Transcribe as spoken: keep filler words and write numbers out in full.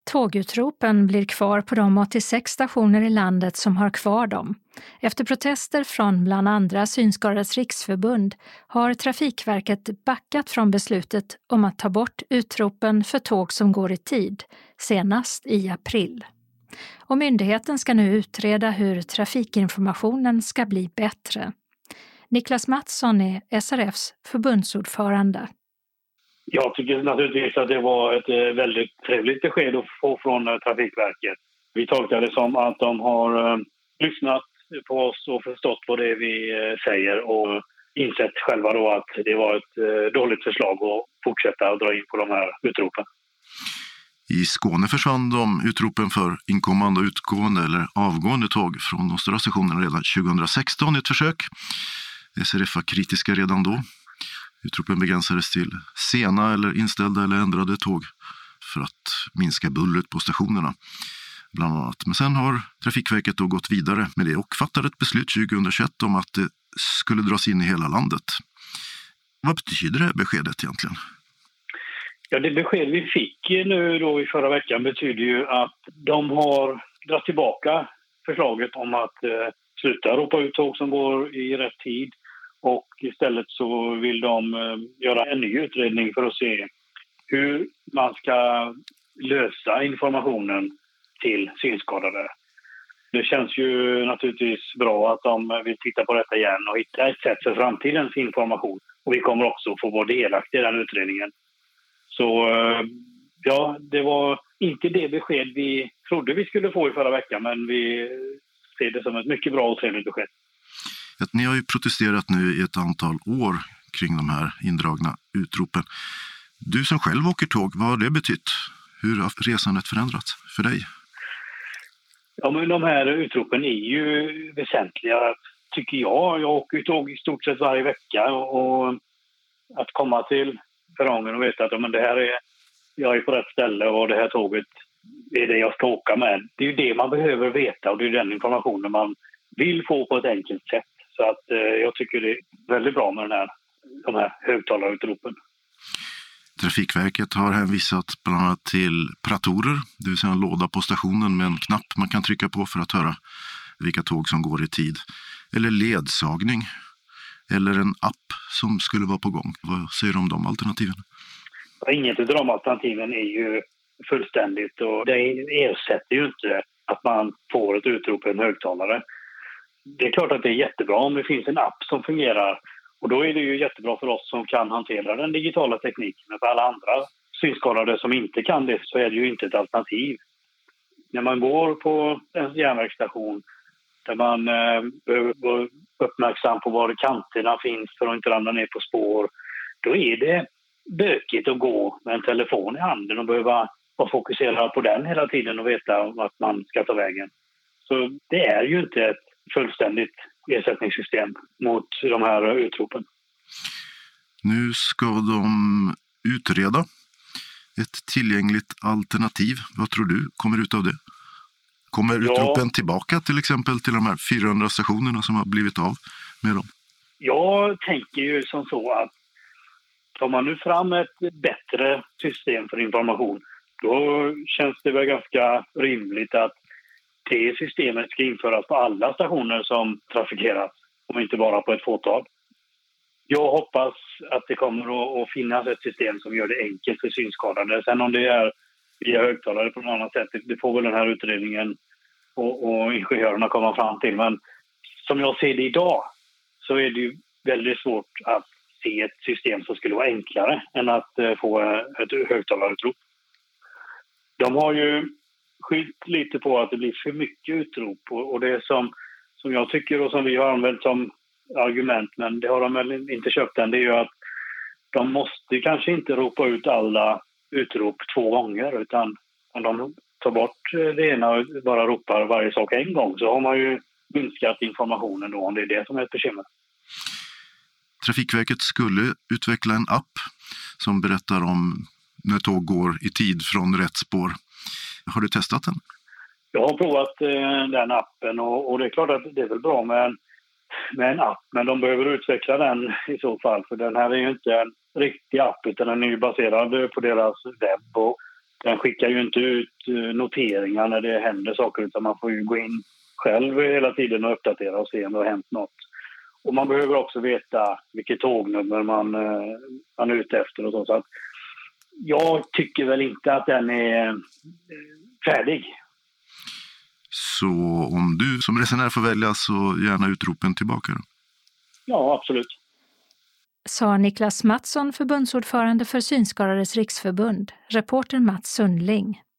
Tågutropen blir kvar på de åttiosex stationer i landet som har kvar dem. Efter protester från bland andra Synskadades riksförbund har Trafikverket backat från beslutet om att ta bort utropen för tåg som går i tid, senast i april. Och myndigheten ska nu utreda hur trafikinformationen ska bli bättre. Niklas Mattsson är S R F:s förbundsordförande. Jag tycker naturligtvis att det var ett väldigt trevligt besked att få från Trafikverket. Vi tolkar det som att de har eh, lyssnat på oss och förstått vad det är vi eh, säger och insett själva då att det var ett eh, dåligt förslag att fortsätta att dra in på de här utropen. I Skåne försvann de utropen för inkommande, utgående eller avgående tåg från de stora stationerna redan tjugohundrasexton i ett försök. S R F var kritiska redan då. Utropen begränsades till sena eller inställda eller ändrade tåg för att minska bullret på stationerna bland annat. Men sen har Trafikverket då gått vidare med det och fattade ett beslut tjugohundratjugoett om att det skulle dras in i hela landet. Vad betyder det beskedet egentligen? Ja, det besked vi fick nu då i förra veckan betyder ju att de har dragit tillbaka förslaget om att eh, sluta ropa ut tåg som går i rätt tid. Och istället så vill de eh, göra en ny utredning för att se hur man ska lösa informationen till synskadade. Det känns ju naturligtvis bra att de vill titta på detta igen och hitta ett sätt för framtidens information. Och vi kommer också få vara delaktiga i den utredningen. Så eh, ja, det var inte det besked vi trodde vi skulle få i förra veckan, men vi ser det som ett mycket bra och trevligt besked. Att ni har ju protesterat nu i ett antal år kring de här indragna utropen. Du som själv åker tåg, vad har det betytt? Hur har resandet förändrats för dig? Ja, men de här utropen är ju väsentliga, tycker jag. Jag åker tåg i stort sett varje vecka och att komma till perrongen och veta att ja, men det här är, jag är på rätt ställe och det här tåget är det jag ska åka med. Det är ju det man behöver veta och det är den informationen man vill få på ett enkelt sätt. Så att eh, jag tycker det är väldigt bra med den här, de här högtalarutropen. Trafikverket har hänvisat bland annat till pratorer, det vill säga en låda på stationen med en knapp man kan trycka på för att höra vilka tåg som går i tid. Eller ledsagning, eller en app som skulle vara på gång. Vad säger du om de alternativen? Inget av de alternativen är ju fullständigt och det ersätter ju inte att man får ett utrop på en högtalare. Det är klart att det är jättebra om det finns en app som fungerar och då är det ju jättebra för oss som kan hantera den digitala tekniken. Men för alla andra synskadade som inte kan det så är det ju inte ett alternativ. När man går på en järnvägsstation där man eh, behöver vara uppmärksam på var kanterna finns för att inte ramla ner på spår, då är det bökigt att gå med en telefon i handen och behöva vara fokuserad på den hela tiden och veta vart man ska ta vägen. Så det är ju inte ett fullständigt ersättningssystem mot de här utropen. Nu ska de utreda ett tillgängligt alternativ. Vad tror du kommer ut av det? Kommer utropen ja. tillbaka till exempel till de här fyrahundra stationerna som har blivit av med dem? Jag tänker ju som så att tar man nu fram ett bättre system för information, då känns det väl ganska rimligt att det systemet ska införas på alla stationer som trafikeras och inte bara på ett fåtal. Jag hoppas att det kommer att finnas ett system som gör det enkelt för synskadade. Sen om det är via högtalare på något annat sätt, det får väl den här utredningen och, och ingenjörerna komma fram till. Men som jag ser det idag så är det ju väldigt svårt att se ett system som skulle vara enklare än att få ett högtalarutrop. De har ju skilt lite på att det blir för mycket utrop och det som, som jag tycker och som vi har använt som argument, men det har de väl inte köpt än, det är ju att de måste kanske inte ropa ut alla utrop två gånger, utan om de tar bort det ena och bara ropar varje sak en gång så har man ju minskat informationen då, om det är det som är ett bekymmer. Trafikverket skulle utveckla en app som berättar om när tåg går i tid från rätt spår. Har du testat den? Jag har provat eh, den appen och, och det är klart att det är väl bra med en, med en app, men de behöver utveckla den i så fall, för den här är ju inte en riktig app utan den är ju baserad på deras webb och den skickar ju inte ut noteringar när det händer saker, utan man får ju gå in själv hela tiden och uppdatera och se om det har hänt något. Och man behöver också veta vilket tågnummer man, man är ute efter och så. Så att jag tycker väl inte att den är färdig. Så om du som resenär får välja, så gärna utropen tillbaka då? Ja, absolut. Sa Niklas Mattsson, förbundsordförande för Synskadades riksförbund. Reporter Mats Sundling.